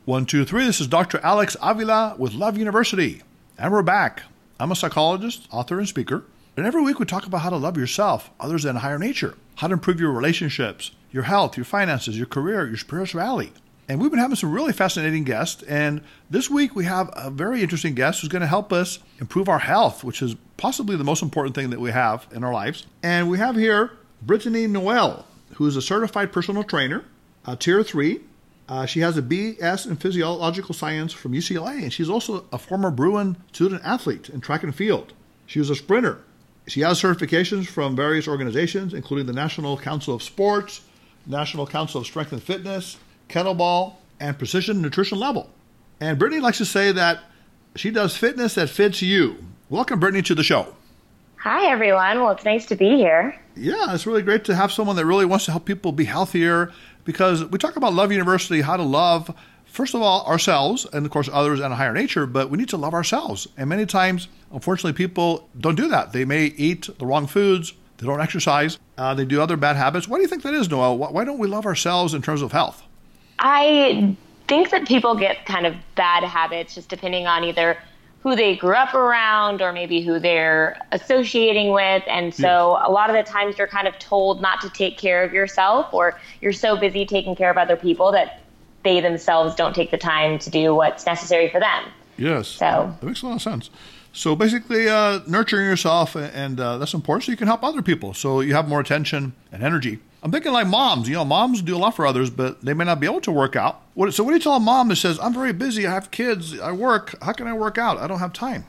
One, two, three. This is Dr. Alex Avila with Love University. And we're back. I'm a psychologist, author, and speaker. And every week we talk about how to love yourself, others, and higher nature. How to improve your relationships, your health, your finances, your career, your spirituality. And we've been having some really fascinating guests. And this week we have a very interesting guest who's going to help us improve our health, which is possibly the most important thing that we have in our lives. And we have here Brittany Noel, who is a certified personal trainer, Tier 3. She has a BS in Physiological Science from UCLA, and she's also a former Bruin student athlete in track and field. She was a sprinter. She has certifications from various organizations, including the National Council of Sports, National Council of Strength and Fitness, Kettlebell, and Precision Nutrition Level. And Brittany likes to say that she does fitness that fits you. Welcome, Brittany, to the show. Hi, everyone. Well, it's nice to be here. Yeah, it's really great to have someone that really wants to help people be healthier, because we talk about Love University, how to love, first of all, ourselves, and of course others and a higher nature, but we need to love ourselves. And many times, unfortunately, people don't do that. They may eat the wrong foods, they don't exercise, they do other bad habits. Why do you think that is, Noel? Why don't we love ourselves in terms of health? I think that people get kind of bad habits just depending on either who they grew up around or maybe who they're associating with. And so a lot of the times you're kind of told not to take care of yourself, or you're so busy taking care of other people that they themselves don't take the time to do what's necessary for them. Yes. So that makes a lot of sense. So basically nurturing yourself, and that's important so you can help other people. So you have more attention and energy. I'm thinking like moms. Moms do a lot for others, but they may not be able to work out. So what do you tell a mom that says, I'm very busy, I have kids, I work, how can I work out? I don't have time.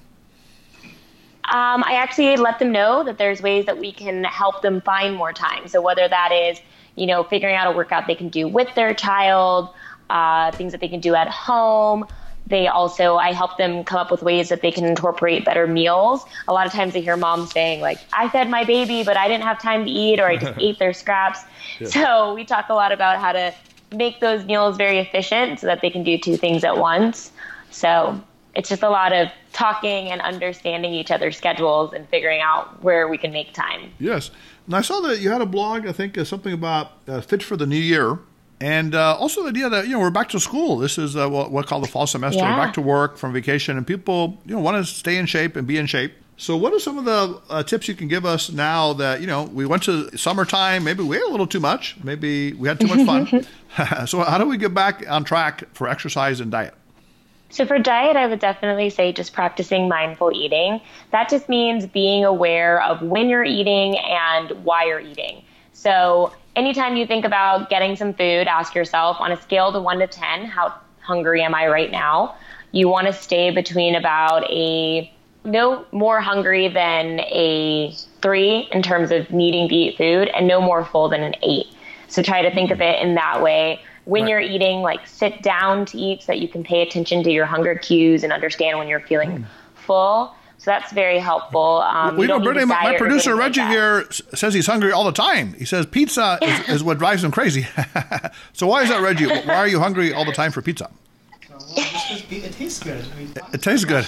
I actually let them know that there's ways that we can help them find more time. So whether that is, figuring out a workout they can do with their child, things that they can do at home. I help them come up with ways that they can incorporate better meals. A lot of times I hear moms saying, like, I fed my baby, but I didn't have time to eat, or I just ate their scraps. Yeah. So we talk a lot about how to make those meals very efficient so that they can do two things at once. So it's just a lot of talking and understanding each other's schedules and figuring out where we can make time. Yes. And I saw that you had a blog, I think, something about Fit for the New Year. And also the idea that, we're back to school. This is what we call the fall semester. Yeah. We're back to work from vacation, and people, want to stay in shape and be in shape. So what are some of the tips you can give us now that, we went to summertime, maybe we ate a little too much, maybe we had too much fun. So how do we get back on track for exercise and diet? So for diet, I would definitely say just practicing mindful eating. That just means being aware of when you're eating and why you're eating. So anytime you think about getting some food, ask yourself, on a scale of 1 to 10, how hungry am I right now? You want to stay between about no more hungry than a 3 in terms of needing to eat food, and no more full than an 8. So try to think of it in that way. When you're eating, sit down to eat so that you can pay attention to your hunger cues and understand when you're feeling full. So that's very helpful. Brittany, my producer Reggie here says he's hungry all the time. He says pizza is what drives him crazy. So why is that, Reggie? Why are you hungry all the time for pizza? It tastes good. It tastes good.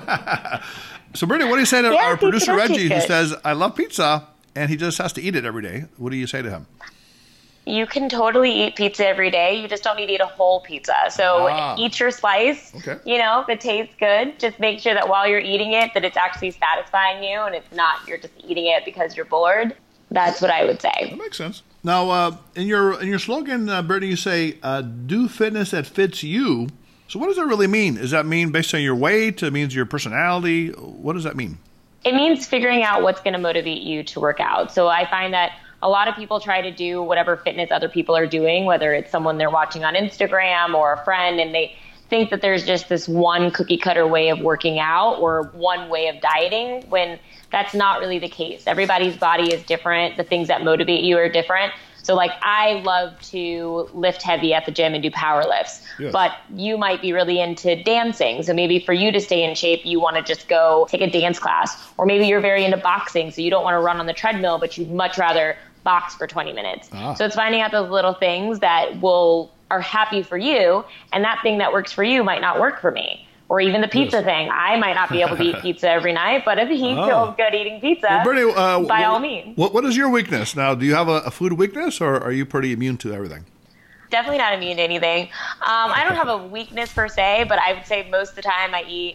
So, Brittany, what do you say to our producer Reggie, who says, I love pizza, and he just has to eat it every day? What do you say to him? You can totally eat pizza every day. You just don't need to eat a whole pizza. So eat your slice. Okay. If it tastes good, just make sure that while you're eating it, that it's actually satisfying you, and it's not you're just eating it because you're bored. That's what I would say. That makes sense. Now, in your slogan, Brittany, you say, do fitness that fits you. So what does that really mean? Does that mean based on your weight? It means your personality? What does that mean? It means figuring out what's going to motivate you to work out. So I find that a lot of people try to do whatever fitness other people are doing, whether it's someone they're watching on Instagram or a friend, and they think that there's just this one cookie cutter way of working out or one way of dieting, when that's not really the case. Everybody's body is different. The things that motivate you are different. So I love to lift heavy at the gym and do power lifts, but you might be really into dancing. So maybe for you to stay in shape, you want to just go take a dance class, or maybe you're very into boxing. So you don't want to run on the treadmill, but you'd much rather box for 20 minutes. So it's finding out those little things that are happy for you, and that thing that works for you might not work for me. Or even the pizza thing. I might not be able to eat pizza every night, but if he feels good eating pizza, Brittany, by all means. What is your weakness? Now, do you have a food weakness, or are you pretty immune to everything? definitely not immune to anything. I don't have a weakness per se, but I would say most of the time I eat,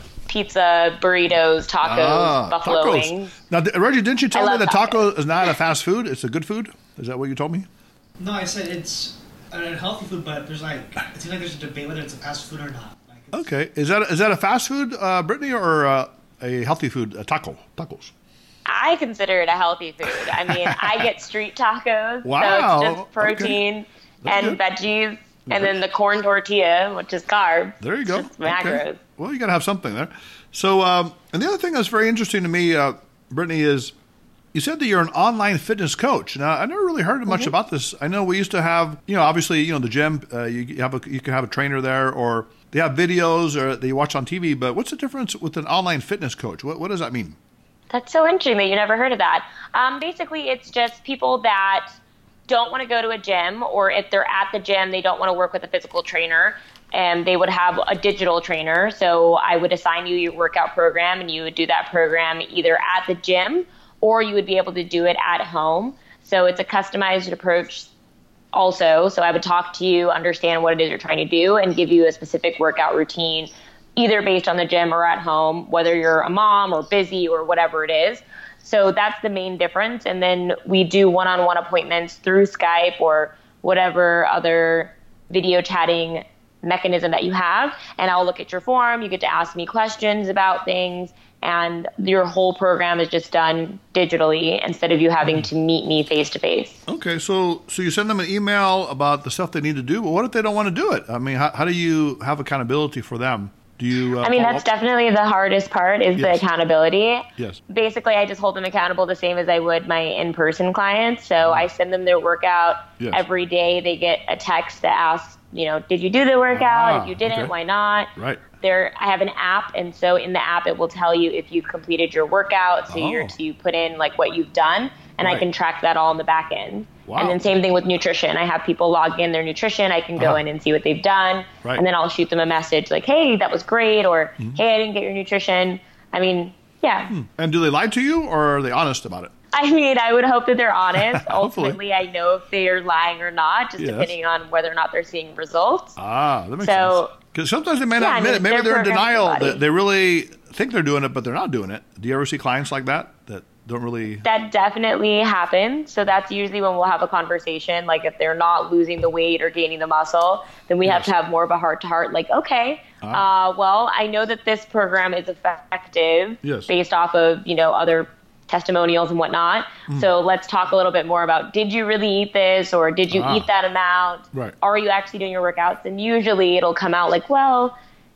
pizza, burritos, tacos, buffalo wings. Now, Reggie, didn't you tell me that tacos. taco is not a fast food? It's a good food? Is that what you told me? No, I said it's a healthy food, but it seems like there's a debate whether it's a fast food or not. Okay. Is that a fast food, Brittany, or a healthy food, tacos? I consider it a healthy food. I mean, I get street tacos, Wow. so it's just protein and good. veggies, and then the corn tortilla, which is carbs. There you go. It's just macros. Okay. Well, you got to have something there. So, and the other thing that's very interesting to me, Brittany, is you said that you're an online fitness coach. Now, I never really heard much about this. I know we used to have, obviously, the gym. You can have a trainer there, or they have videos or that you watch on TV. But what's the difference with an online fitness coach? What does that mean? That's so interesting that you never heard of that. Basically, it's just people that don't want to go to a gym, or if they're at the gym, they don't want to work with a physical trainer, and they would have a digital trainer. So I would assign you your workout program, and you would do that program either at the gym, or you would be able to do it at home. So it's a customized approach also. So I would talk to you, understand what it is you're trying to do, and give you a specific workout routine, either based on the gym or at home, whether you're a mom or busy or whatever it is. So that's the main difference. And then we do one-on-one appointments through Skype or whatever other video chatting mechanism that you have. And I'll look at your form. You get to ask me questions about things. And your whole program is just done digitally instead of you having to meet me face-to-face. Okay, so you send them an email about the stuff they need to do. But what if they don't want to do it? I mean, how do you have accountability for them? Do you? That's definitely the hardest part is the accountability. Yes. Basically, I just hold them accountable the same as I would my in-person clients. So I send them their workout every day. They get a text that asks, did you do the workout? If you didn't, why not? Right. I have an app, and so in the app, it will tell you if you've completed your workout. So you put in like what you've done, and I can track that all in the back end. Wow. And then same thing with nutrition. I have people log in their nutrition. I can go in and see what they've done. Right. And then I'll shoot them a message like, hey, that was great. Or, hey, I didn't get your nutrition. I mean, yeah. And do they lie to you, or are they honest about it? I mean, I would hope that they're honest. Ultimately, I know if they are lying or not, just depending on whether or not they're seeing results. That makes sense. Because sometimes they may not admit it. Maybe they're in denial. They really think they're doing it, but they're not doing it. Do you ever see clients like that don't really? That definitely happens. So that's usually when we'll have a conversation. Like if they're not losing the weight or gaining the muscle, then we have to have more of a heart-to-heart. Like, okay, well, I know that this program is effective based off of other testimonials and whatnot. So let's talk a little bit more about, did you really eat this, or did you eat that amount? Right. Are you actually doing your workouts? And usually it'll come out like, well,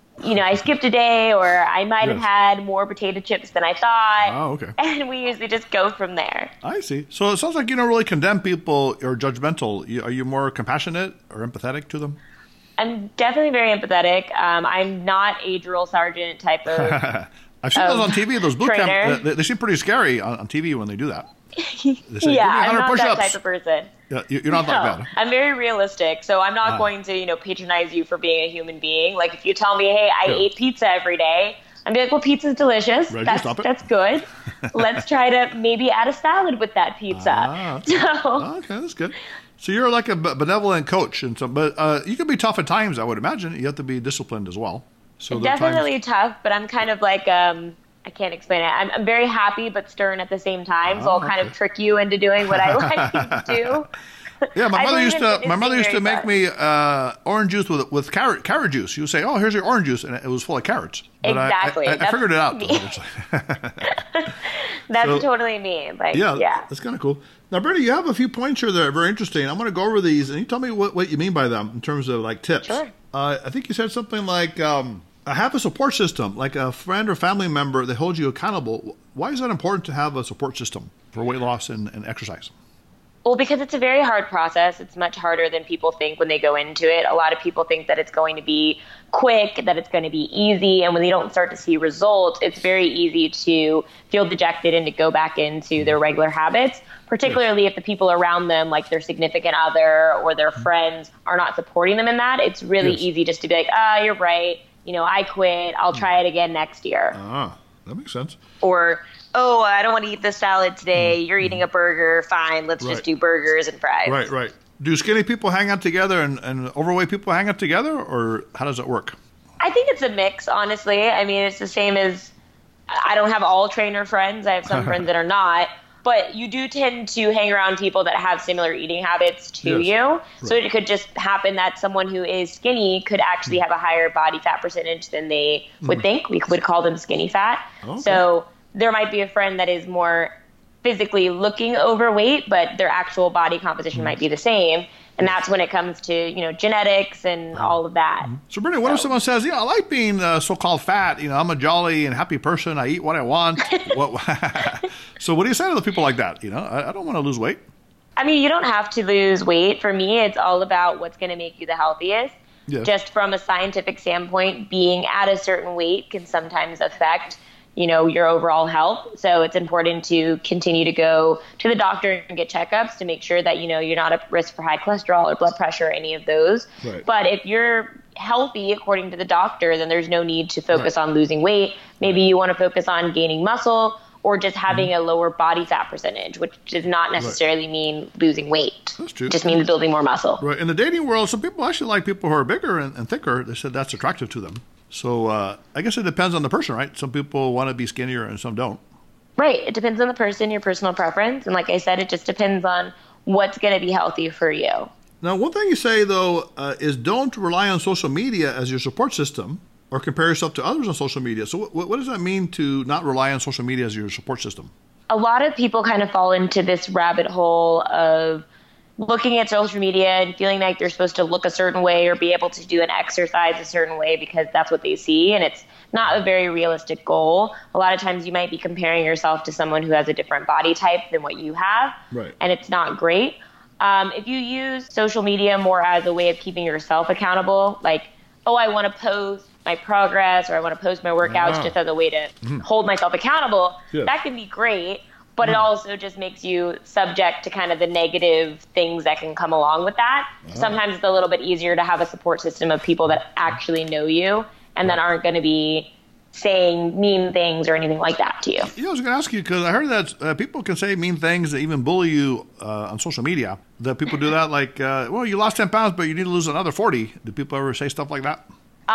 I skipped a day, or I might have had more potato chips than I thought. Oh, okay. And we usually just go from there. I see. So it sounds like you don't really condemn people or judgmental. Are you more compassionate or empathetic to them? I'm definitely very empathetic. I'm not a drill sergeant type of I've seen those on TV, those boot trainer. camp. They seem pretty scary on TV when they do that. They say, I'm not that type of person. Yeah, you're not that bad. I'm very realistic, so I'm not going to, patronize you for being a human being. Like if you tell me, hey, I ate pizza every day, I'd be like, well, pizza's delicious. Reggie, that's good. Let's try to maybe add a salad with that pizza. Okay, that's good. So you're like a benevolent coach, but you can be tough at times, I would imagine. You have to be disciplined as well. So definitely tough, but I'm kind of like, I can't explain it. I'm very happy but stern at the same time, so I'll kind of trick you into doing what I want you to do. Yeah, my mother used to make me orange juice with carrot juice. She would say, "Oh, here's your orange juice," and it was full of carrots. But exactly. I figured it out. That's totally me. Like, yeah, that's kind of cool. Now, Brittany, you have a few points here that are very interesting. I'm going to go over these, and you tell me what you mean by them in terms of like tips. Sure. I think you said something like have a support system, like a friend or family member that holds you accountable. Why is that important to have a support system for weight loss and exercise? Well, because it's a very hard process. It's much harder than people think when they go into it. A lot of people think that it's going to be quick, that it's going to be easy. And when they don't start to see results, it's very easy to feel dejected and to go back into their regular habits, particularly if the people around them, like their significant other or their friends, are not supporting them in that. It's really easy just to be like, you're right. I quit. I'll try it again next year. That makes sense. Or, I don't want to eat this salad today. You're eating a burger. Fine, let's just do burgers and fries. Right. Do skinny people hang out together and overweight people hang out together, or how does it work? I think it's a mix, honestly. I mean, it's the same as I don't have all trainer friends. I have some friends that are not. But you do tend to hang around people that have similar eating habits to you. Right. So it could just happen that someone who is skinny could actually have a higher body fat percentage than they would think. We would call them skinny fat. Okay. So there might be a friend that is more physically looking overweight, but their actual body composition might be the same. And that's when it comes to, genetics and all of that. So, Brittany, what if someone says, I like being so-called fat. I'm a jolly and happy person. I eat what I want. So what do you say to the people like that? I don't want to lose weight. I mean, you don't have to lose weight. For me, it's all about what's going to make you the healthiest. Yes. Just from a scientific standpoint, being at a certain weight can sometimes affect your overall health. So it's important to continue to go to the doctor and get checkups to make sure that, you're not at risk for high cholesterol or blood pressure or any of those. Right. But if you're healthy, according to the doctor, then there's no need to focus on losing weight. Maybe you want to focus on gaining muscle or just having a lower body fat percentage, which does not necessarily mean losing weight. That's true. It just means building more muscle. Right. In the dating world, some people actually like people who are bigger and thicker. They said that's attractive to them. So I guess it depends on the person, right? Some people want to be skinnier and some don't. Right. It depends on the person, your personal preference. And like I said, it just depends on what's going to be healthy for you. Now, one thing you say, though, is don't rely on social media as your support system or compare yourself to others on social media. So what does that mean to not rely on social media as your support system? A lot of people kind of fall into this rabbit hole of looking at social media and feeling like they're supposed to look a certain way or be able to do an exercise a certain way because that's what they see. And it's not a very realistic goal. A lot of times you might be comparing yourself to someone who has a different body type than what you have. Right. And it's not great. If you use social media more as a way of keeping yourself accountable, like, I want to post my progress or I want to post my workouts just as a way to hold myself accountable, that can be great. But it also just makes you subject to kind of the negative things that can come along with that. Sometimes it's a little bit easier to have a support system of people that actually know you and that aren't going to be saying mean things or anything like that to you. I was going to ask you, because I heard that people can say mean things, that even bully you on social media. That people do that like, you lost 10 pounds, but you need to lose another 40. Do people ever say stuff like that?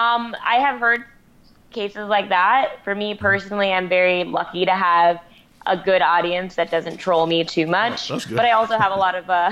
I have heard cases like that. For me personally, I'm very lucky to have a good audience that doesn't troll me too much. That's good. But I also have a lot of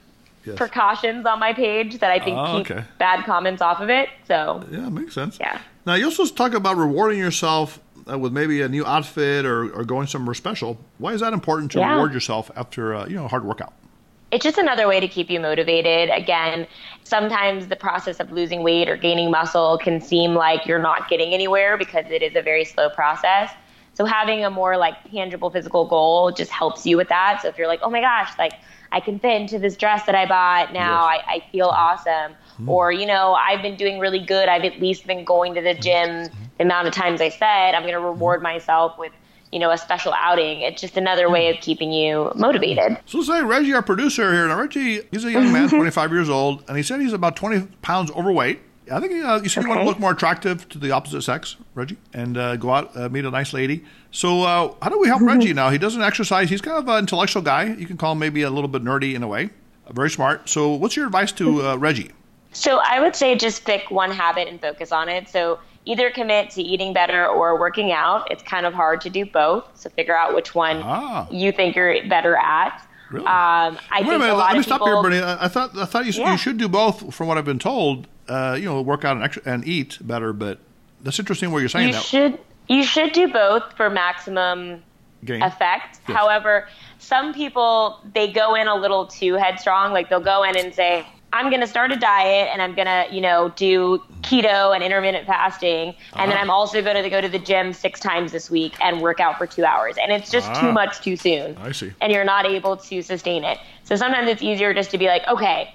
precautions on my page that I think keep bad comments off of it. So yeah, makes sense. Yeah. Now you also talk about rewarding yourself with maybe a new outfit or going somewhere special. Why is that important to reward yourself after a hard workout? It's just another way to keep you motivated. Again, sometimes the process of losing weight or gaining muscle can seem like you're not getting anywhere because it is a very slow process. So having a more tangible physical goal just helps you with that. So if you're like, oh my gosh, I can fit into this dress that I bought now, I feel awesome. Or, I've been doing really good. I've at least been going to the gym the amount of times I said. I'm going to reward myself with, a special outing. It's just another way of keeping you motivated. So say Reggie, our producer here. Now Reggie, he's a young man, 25 years old, and he said he's about 20 pounds overweight. I think you said you want to look more attractive to the opposite sex, Reggie, and go out, meet a nice lady. So how do we help Reggie now? He doesn't exercise. He's kind of an intellectual guy. You can call him maybe a little bit nerdy in a way. Very smart. So what's your advice to Reggie? So I would say just pick one habit and focus on it. So either commit to eating better or working out. It's kind of hard to do both. So figure out which one you think you're better at. Really? I think a lot let me of stop here, Bernie. I thought you should do both from what I've been told. Work out and eat better, but that's interesting what you're saying. You should do both for maximum effect. Yes. However, some people, they go in a little too headstrong. Like they'll go in and say, I'm going to start a diet and I'm going to, do keto and intermittent fasting. And then I'm also going to go to the gym 6 times this week and work out for 2 hours. And it's just too much too soon. I see. And you're not able to sustain it. So sometimes it's easier just to be like, okay,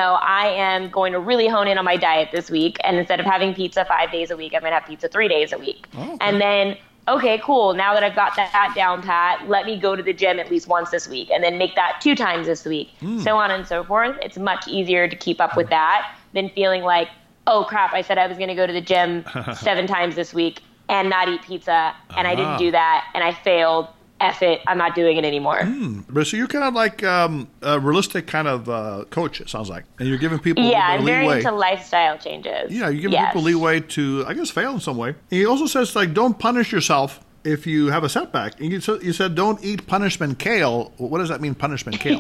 I am going to really hone in on my diet this week. And instead of having pizza 5 days a week, I'm going to have pizza 3 days a week. Oh, okay. And then, okay, cool. Now that I've got that down pat, let me go to the gym at least once this week and then make that 2 times this week, so on and so forth. It's much easier to keep up with that than feeling like, oh, crap, I said I was going to go to the gym 7 times this week and not eat pizza, and I didn't do that, and I failed. F it, I'm not doing it anymore. But so you're kind of like a realistic kind of coach, it sounds like. And you're giving people Yeah, a I'm little very leeway. into lifestyle changes. Yeah, you're giving Yes. people leeway to, I guess, fail in some way. And he also says, like, don't punish yourself if you have a setback. And you said don't eat punishment kale. What does that mean, punishment kale?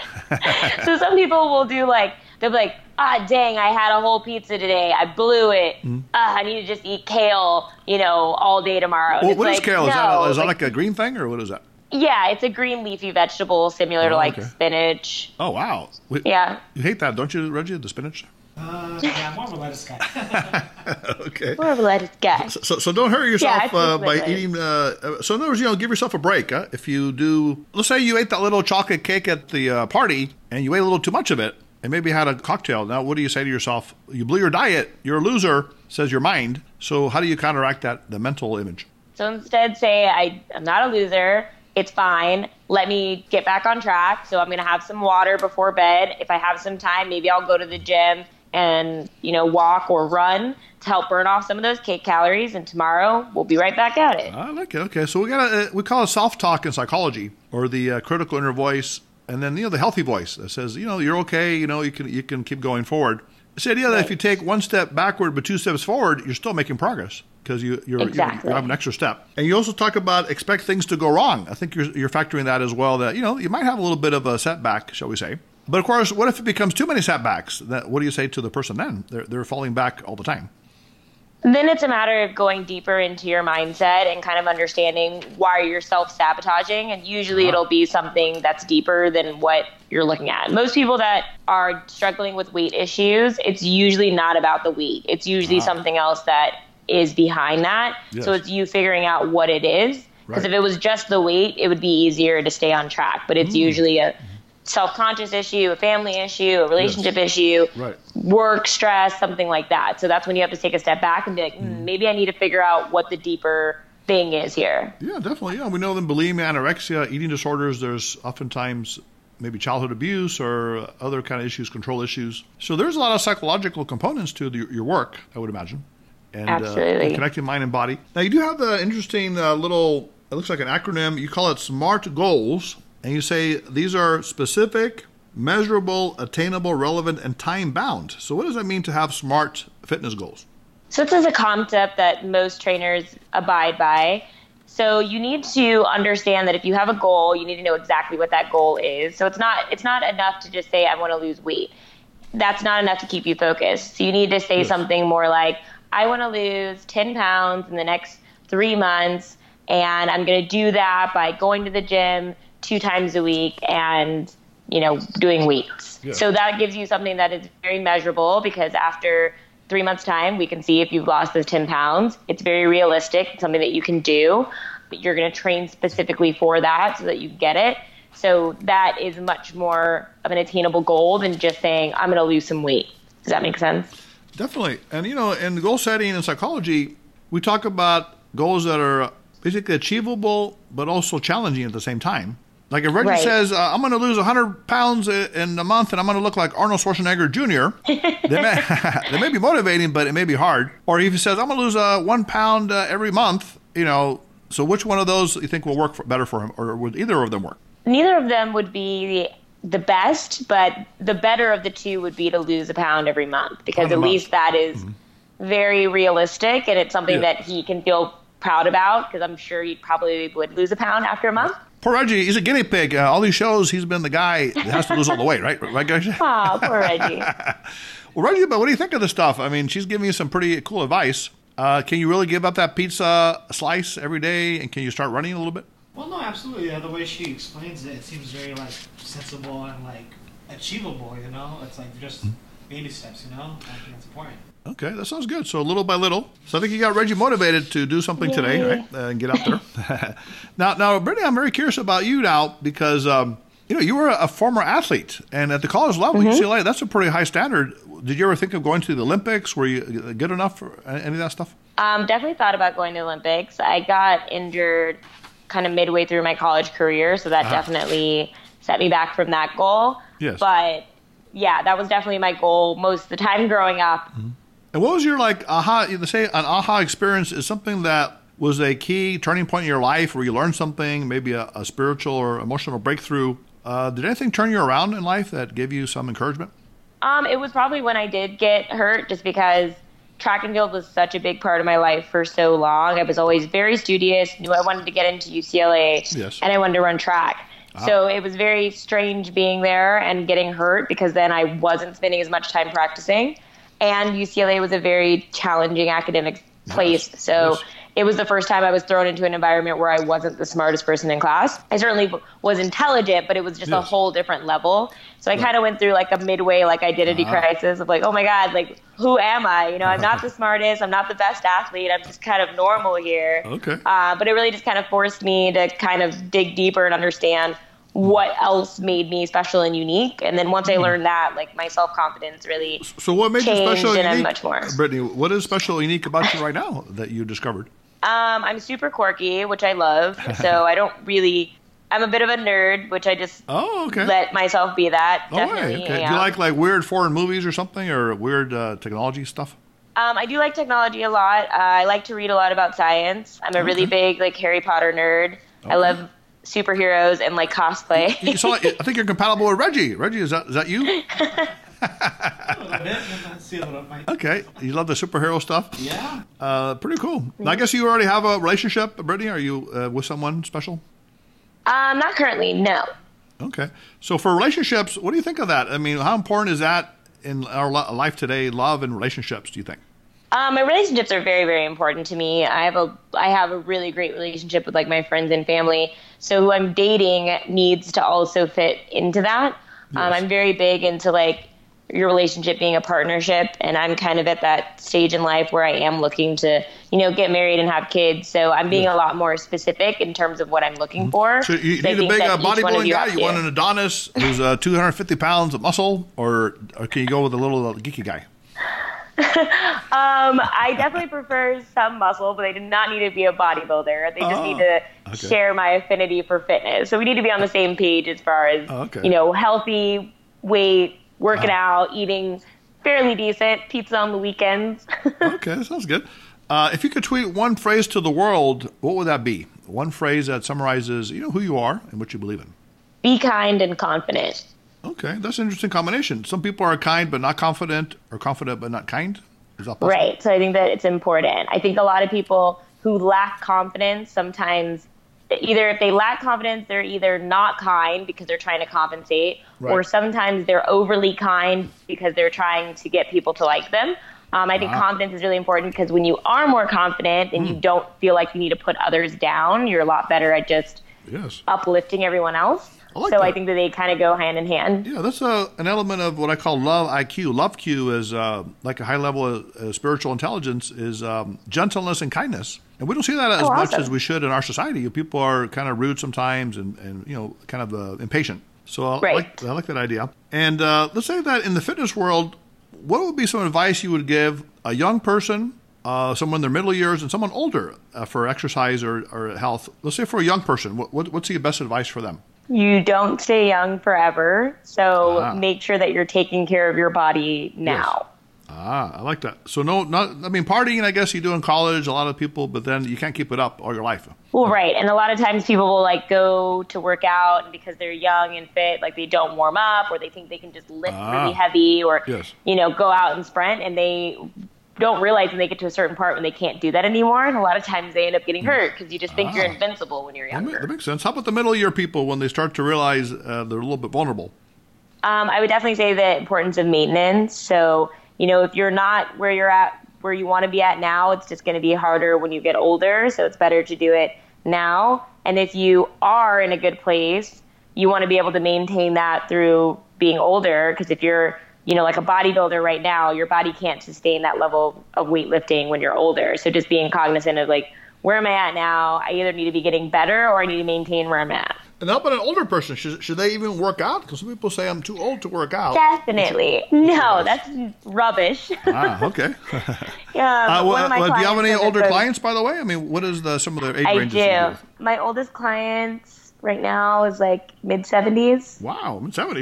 So some people will do they'll be like, dang, I had a whole pizza today. I blew it. I need to just eat kale, all day tomorrow. And Well, it's what is like, kale? No, Is that like a green thing, or what is that? Yeah, it's a green leafy vegetable similar to okay. spinach. Oh, wow. Yeah. You hate that, don't you, Reggie, the spinach? Yeah, I'm more of a lettuce guy. Okay. More of a lettuce guy. So don't hurt yourself Yeah, I by think eating. So in other words, give yourself a break. If you do, let's say you ate that little chocolate cake at the party and you ate a little too much of it and maybe had a cocktail. Now, what do you say to yourself? You blew your diet. You're a loser, says your mind. So how do you counteract the mental image? So instead say, I'm not a loser. It's fine. Let me get back on track. So I'm going to have some water before bed. If I have some time, maybe I'll go to the gym and, walk or run to help burn off some of those cake calories. And tomorrow we'll be right back at it. I like it. Okay, so we call it self-talk in psychology, or the critical inner voice, and then the healthy voice that says you're okay. You can keep going forward. It's the idea that if you take one step backward but two steps forward, you're still making progress because you have an extra step. And you also talk about expect things to go wrong. I think you're factoring that as well. That you might have a little bit of a setback, shall we say? But of course, what if it becomes too many setbacks? What do you say to the person then? They're falling back all the time. Then it's a matter of going deeper into your mindset and kind of understanding why you're self-sabotaging. And usually it'll be something that's deeper than what you're looking at. Most people that are struggling with weight issues, it's usually not about the weight. It's usually something else that is behind that. Yes. So it's you figuring out what it is. Because Right. if it was just the weight, it would be easier to stay on track. But it's usually a self-conscious issue, a family issue, a relationship issue, Right. work stress, something like that. So that's when you have to take a step back and be like, maybe I need to figure out what the deeper thing is here. Yeah, definitely. Yeah, we know them bulimia, anorexia, eating disorders. There's oftentimes maybe childhood abuse or other kind of issues, control issues. So there's a lot of psychological components to your work, I would imagine. And Absolutely. connecting mind and body. Now, you do have the interesting little, it looks like an acronym. You call it SMART goals. And you say these are specific, measurable, attainable, relevant, and time-bound. So what does that mean to have SMART fitness goals? So this is a concept that most trainers abide by. So you need to understand that if you have a goal, you need to know exactly what that goal is. So it's not enough to just say, I want to lose weight. That's not enough to keep you focused. So you need to say something more like, I want to lose 10 pounds in the next 3 months, and I'm going to do that by going to the gym 2 times a week and, doing weights. Yeah. So that gives you something that is very measurable, because after 3 months' time, we can see if you've lost those 10 pounds. It's very realistic. It's something that you can do. But you're going to train specifically for that so that you get it. So that is much more of an attainable goal than just saying, I'm going to lose some weight. Does that make sense? Definitely. And, in goal setting and psychology, we talk about goals that are basically achievable but also challenging at the same time. Like if Reggie says, I'm going to lose 100 pounds in a month and I'm going to look like Arnold Schwarzenegger Jr., they may be motivating, but it may be hard. Or if he says, I'm going to lose 1 pound every month, so which one of those you think will work better for him, or would either of them work? Neither of them would be the best, but the better of the two would be to lose a pound every month, because at least that is very realistic, and it's something that he can feel proud about, because I'm sure he probably would lose a pound after a month. Poor Reggie, he's a guinea pig. All these shows, he's been the guy that has to lose all the weight, right? Right, guys? Oh, poor Reggie. Well, Reggie, but what do you think of this stuff? I mean, she's giving you some pretty cool advice. Can you really give up that pizza slice every day, and can you start running a little bit? Well, no, absolutely. The way she explains it seems very sensible and achievable. It's just baby steps. I think that's important. Okay, that sounds good. So little by little. So I think you got Reggie motivated to do something today, right? And get out there. Now, Brittany, I'm very curious about you now, because you were a former athlete, and at the college level, UCLA, that's a pretty high standard. Did you ever think of going to the Olympics? Were you good enough for any of that stuff? Definitely thought about going to the Olympics. I got injured kind of midway through my college career, so that definitely set me back from that goal. Yes. But yeah, that was definitely my goal most of the time growing up. And what was your aha? They say an aha experience is something that was a key turning point in your life where you learned something, maybe a spiritual or emotional breakthrough. Did anything turn you around in life that gave you some encouragement? It was probably when I did get hurt, just because track and field was such a big part of my life for so long. I was always very studious, knew I wanted to get into UCLA, Yes. and I wanted to run track. So it was very strange being there and getting hurt, because then I wasn't spending as much time practicing. And UCLA was a very challenging academic place. So Yes. it was the first time I was thrown into an environment where I wasn't the smartest person in class. I certainly was intelligent, but it was just a Yes. whole different level. So I kind of went through like a midway like identity crisis of like, oh my God, like who am I? You know, I'm not the smartest, I'm not the best athlete, I'm just kind of normal here. Okay. But it really just kind of forced me to kind of dig deeper and understand what else made me special and unique. And then once I learned that, like my self-confidence really So what made you changed, special and and I'm unique? much more. Brittany, what is special and unique about you right now that you discovered? I'm super quirky, which I love. So I don't really, I'm a bit of a nerd, which I just Oh, okay. let myself be that. Oh, Definitely. right. Okay. Yeah. Do you like weird foreign movies or something, or weird technology stuff? I do like technology a lot. I like to read a lot about science. I'm a really big like Harry Potter nerd. I love superheroes and like cosplay. You saw, I think you're compatible with Reggie. Reggie, is that you? A little bit. See a little bit. Okay. You love the superhero stuff? Yeah. Pretty cool. I guess you already have a relationship, Brittany. Are you with someone special? Not currently, no. Okay. So for relationships, what do you think of that? I mean, how important is that in our life today, love and relationships, do you think? My relationships are very, very important to me. I have a really great relationship with like my friends and family. So who I'm dating needs to also fit into that. Yes. I'm very big into like your relationship being a partnership, and I'm kind of at that stage in life where I am looking to, get married and have kids. So I'm being a lot more specific in terms of what I'm looking for. So you I need a think big that each one of bodybuilding guy? have You to. want an Adonis who's 250 pounds of muscle, or can you go with a little geeky guy? I definitely prefer some muscle, but they do not need to be a bodybuilder. They just need to share my affinity for fitness. So we need to be on the same page as far as, healthy weight, working out, eating fairly decent, pizza on the weekends. Okay, that sounds good. If you could tweet one phrase to the world, what would that be? One phrase that summarizes, who you are and what you believe in. Be kind and confident. Okay, that's an interesting combination. Some people are kind but not confident, or confident but not kind. Is that possible? Right. So I think that it's important. I think a lot of people who lack confidence, sometimes either if they lack confidence, they're either not kind because they're trying to compensate, or sometimes they're overly kind because they're trying to get people to like them. I think confidence is really important, because when you are more confident and you don't feel like you need to put others down, you're a lot better at just uplifting everyone else. I think that they kind of go hand in hand. Yeah, that's an element of what I call love IQ. Love Q is like a high level of spiritual intelligence is gentleness and kindness. And we don't see that as much as we should in our society. People are kind of rude sometimes and kind of impatient. So I like that idea. And let's say that in the fitness world, what would be some advice you would give a young person, someone in their middle years, and someone older for exercise or health? Let's say for a young person, what's the best advice for them? You don't stay young forever, so make sure that you're taking care of your body now. Yes. I like that. So partying, I guess you do in college, a lot of people, but then you can't keep it up all your life. Well, right. And a lot of times people will like go to work out, and because they're young and fit, like they don't warm up, or they think they can just lift really heavy, or, go out and sprint, and they don't realize when they get to a certain part when they can't do that anymore. And a lot of times they end up getting hurt because you just think you're invincible when you're younger. That makes sense. How about the middle year people when they start to realize they're a little bit vulnerable? I would definitely say the importance of maintenance. So, if you're not where you're at, where you want to be at now, it's just going to be harder when you get older. So it's better to do it now. And if you are in a good place, you want to be able to maintain that through being older. Because if you're like a bodybuilder right now, your body can't sustain that level of weightlifting when you're older. So just being cognizant of like, where am I at now? I either need to be getting better or I need to maintain where I'm at. And how about an older person? Should they even work out? Because some people say I'm too old to work out. Definitely. No, that's rubbish. Okay. Do you have any older clients, by the way? I mean, what is some of their age ranges? I do. My oldest clients right now is like mid-70s. Wow, mid-70s.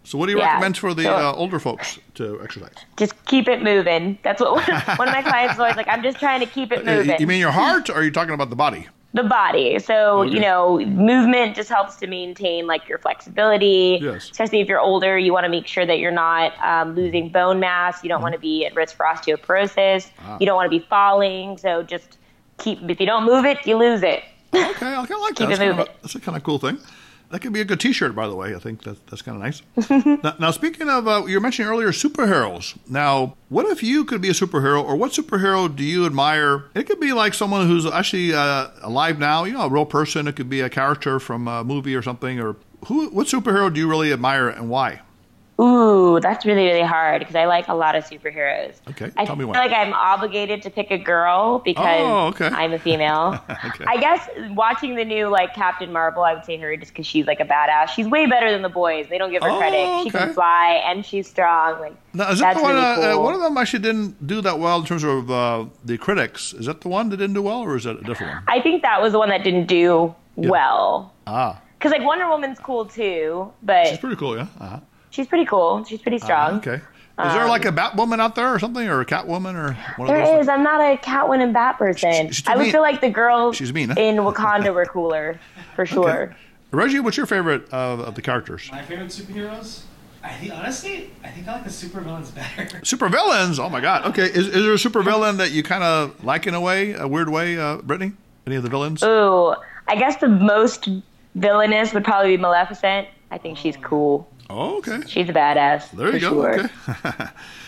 So what do you Yeah. recommend for the So- older folks to exercise? Just keep it moving. That's what one of my clients is always like, I'm just trying to keep it moving. You mean your heart, or are you talking about the body? The body. So, Okay. movement just helps to maintain like your flexibility. Yes. Especially if you're older, you want to make sure that you're not losing bone mass. You don't want to be at risk for osteoporosis. You don't want to be falling. So just if you don't move it, you lose it. Okay, I kind of like that. Keep it moving. That's a kind of cool thing. That could be a good T-shirt, by the way. I think that's kind of nice. Now, speaking of, you were mentioning earlier superheroes. Now, what if you could be a superhero, or what superhero do you admire? It could be like someone who's actually alive now, a real person. It could be a character from a movie or something. Or what superhero do you really admire, and why? Ooh, that's really, really hard because I like a lot of superheroes. Okay, I tell me feel why. like I'm obligated to pick a girl because Oh, okay. I'm a female. Okay. I guess watching the new Captain Marvel, I would say her just because she's like a badass. She's way better than the boys. They don't give her Oh, credit. She okay. can fly and she's strong. Now, is that that's the one? really cool. One of them actually didn't do that well in terms of the critics. Is that the one that didn't do well, or is that a different one? I think that was the one that didn't do well. Ah, Because Wonder Woman's cool too, but she's pretty cool, yeah. Uh-huh. she's pretty cool. She's pretty strong. Okay. Is there like a Batwoman out there or something, or a Catwoman, or one of those? There is. I'm not a Catwoman Bat person. She's too I would mean. feel like the girls She's mean, huh? in Wakanda were cooler, for sure. Okay. Reggie, what's your favorite of the characters? My favorite superheroes? I think I like the supervillains better. Supervillains? Oh my God. Okay. Is there a supervillain that you kind of like in a way, a weird way, Brittany? Any of the villains? Ooh, I guess the most villainous would probably be Maleficent. I think she's cool. Oh, okay. She's a badass. There you for go. Sure. Okay.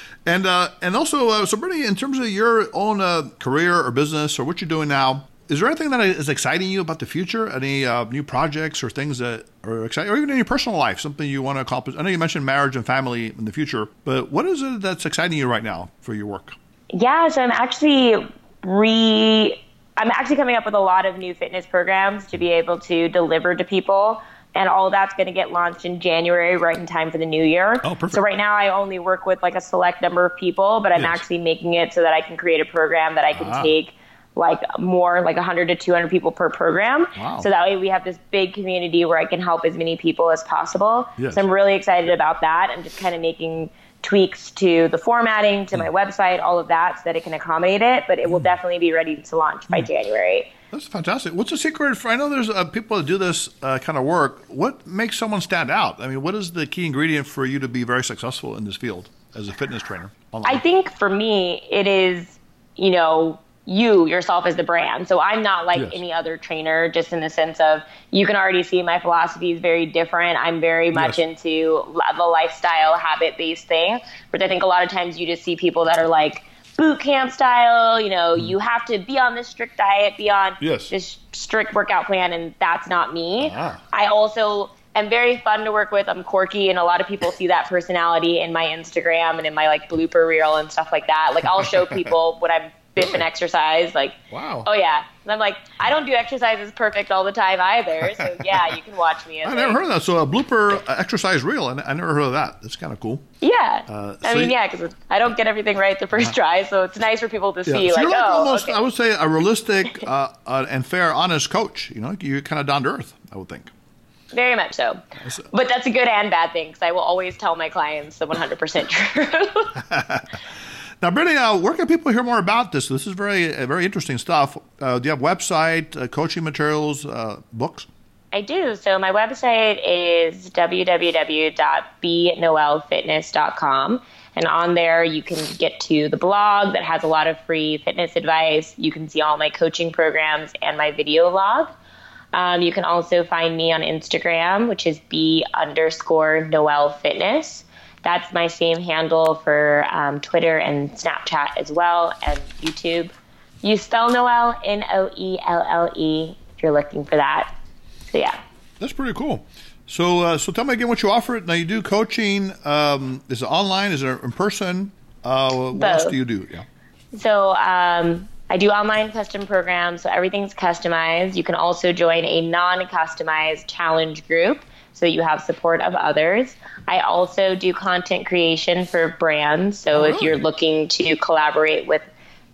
And also, so Brittany, in terms of your own career or business or what you're doing now, is there anything that is exciting you about the future? Any new projects or things that are exciting, or even in your personal life, something you want to accomplish? I know you mentioned marriage and family in the future, but what is it that's exciting you right now for your work? Yeah, so I'm actually coming up with a lot of new fitness programs to be able to deliver to people. And all that's going to get launched in January, right in time for the new year. Oh, perfect. So right now I only work with a select number of people, but I'm Yes. actually making it so that I can create a program that I can take more 100 to 200 people per program. Wow. So that way we have this big community where I can help as many people as possible. Yes. So I'm really excited about that. I'm just kind of making tweaks to the formatting, to my website, all of that, so that it can accommodate it. But it will definitely be ready to launch by January. That's fantastic. What's the secret for, I know there's people that do this kind of work. What makes someone stand out? I mean, what is the key ingredient for you to be very successful in this field as a fitness trainer? Online? I think for me, it is, you yourself as the brand. So I'm not like Yes. any other trainer, just in the sense of you can already see my philosophy is very different. I'm very much Yes. into the lifestyle, habit-based thing, which I think a lot of times you just see people that are like boot camp style, you have to be on this strict diet, be on Yes. this strict workout plan, and that's not me. Ah. I also am very fun to work with. I'm quirky, and a lot of people see that personality in my Instagram and in my blooper reel and stuff like that. I'll show people when I'm biff and exercise. Wow. Oh yeah. And I'm I don't do exercises perfect all the time either. So yeah, you can watch me. I never heard of that. So a blooper exercise reel. I never heard of that. That's kind of cool. Yeah. so because I don't get everything right the first try, so it's nice for people to see. So you're almost, okay. I would say, a realistic and fair, honest coach. You're kind of down to earth, I would think. Very much so. But that's a good and bad thing, because I will always tell my clients the 100% truth. Now, Brittany, where can people hear more about this? This is very, very interesting stuff. Do you have website, coaching materials, books? I do. So my website is www.bnoelfitness.com. And on there, you can get to the blog that has a lot of free fitness advice. You can see all my coaching programs and my video log. You can also find me on Instagram, which is B_Noel Fitness. That's my same handle for Twitter and Snapchat as well, and YouTube. You spell Noelle, Noelle, if you're looking for that. So yeah. That's pretty cool. So tell me again what you offer. Now, you do coaching. Is it online? Is it in person? What else do you do? Yeah. So I do online custom programs, so everything's customized. You can also join a non-customized challenge group, so you have support of others. I also do content creation for brands. So if you're looking to collaborate with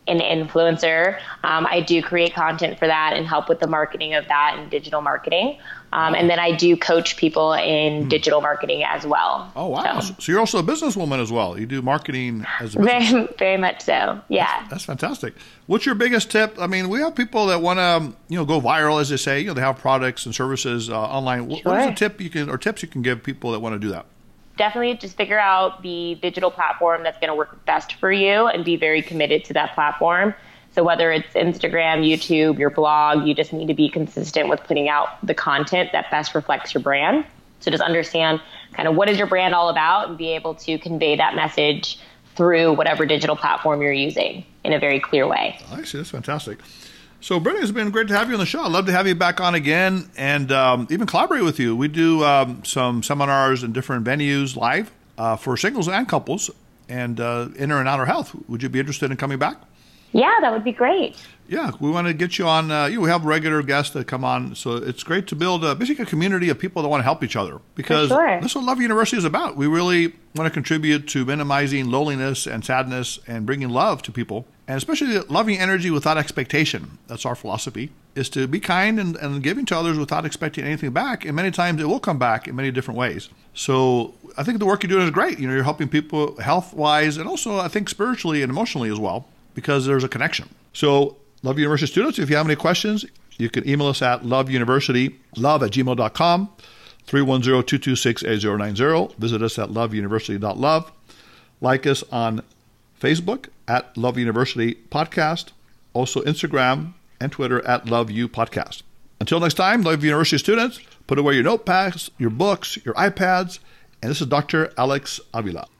an influencer. I do create content for that and help with the marketing of that and digital marketing. And then I do coach people in digital marketing as well. Oh, wow. So you're also a businesswoman as well. You do marketing as a business. Very, very much so. Yeah. That's fantastic. What's your biggest tip? I mean, we have people that want to, go viral, as they say. They have products and services online. What is a tip tips you can give people that want to do that? Definitely just figure out the digital platform that's going to work best for you and be very committed to that platform. So whether it's Instagram, YouTube, your blog, you just need to be consistent with putting out the content that best reflects your brand. So just understand kind of what is your brand all about and be able to convey that message through whatever digital platform you're using in a very clear way. I see. That's fantastic. So, Brittany, it's been great to have you on the show. I'd love to have you back on again and even collaborate with you. We do some seminars in different venues live for singles and couples and inner and outer health. Would you be interested in coming back? Yeah, that would be great. Yeah, we want to get you on. We have regular guests that come on, so it's great to build basically a community of people that want to help each other because that's what Love University is about. We really want to contribute to minimizing loneliness and sadness and bringing love to people, and especially loving energy without expectation. That's our philosophy, is to be kind and giving to others without expecting anything back, and many times it will come back in many different ways. So I think the work you're doing is great. You're helping people health-wise and also I think spiritually and emotionally as well because there's a connection. So Love University students, if you have any questions, you can email us at loveuniversitylove@gmail.com, 310-226-8090. Visit us at loveuniversity.love. Like us on Facebook at Love University Podcast, also Instagram and Twitter at Love U Podcast. Until next time, Love University students, put away your notepads, your books, your iPads, and this is Dr. Alex Avila.